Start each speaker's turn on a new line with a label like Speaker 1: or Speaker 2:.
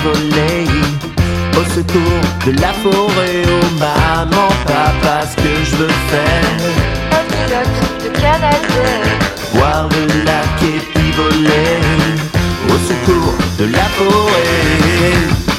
Speaker 1: voler. Au secours de la forêt, oh maman, papa, ce que je veux faire.
Speaker 2: Un pilote de Canal Z.
Speaker 1: Voir le lac et puis voler. Au secours de la forêt.